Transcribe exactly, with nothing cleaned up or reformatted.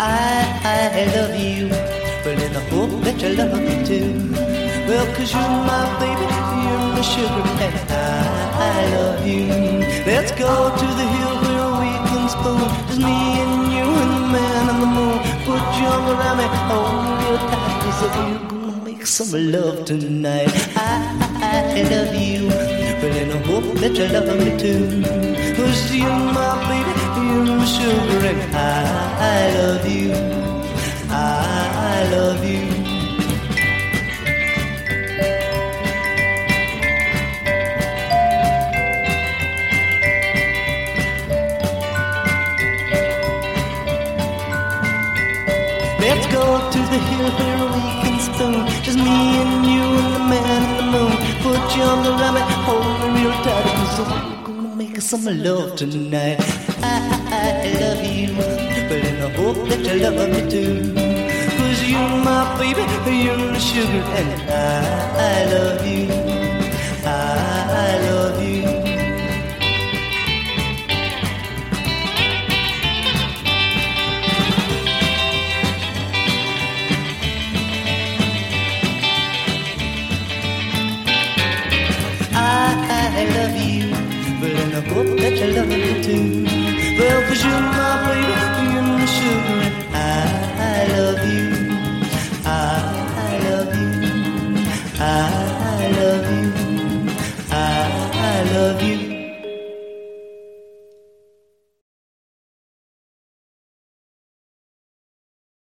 I love you, but in the hope that you love me too. Well, cause you're my baby, you're my sugar, and I, I love you. Let's go to the hill where we can spoon, just me and you and the man on the moon. Put your arm around me, hold me real tight, cause you're gonna make some love tonight. I, I love you, but in the hope that you love me too. Cause you're my baby, you're my sugar, and I, I love you. I love you. Let's go to the hill where we can spoon, just me and you and the man in the moon. Put your arms around me, hold me real tight, cause we're gonna make some love tonight. I, I love you, but in the hope that you love me too. Cause you're my baby, you're my sugar, and I, I love you. I, I love you. I love you, but in the hope that you love me too. Well, cause you're my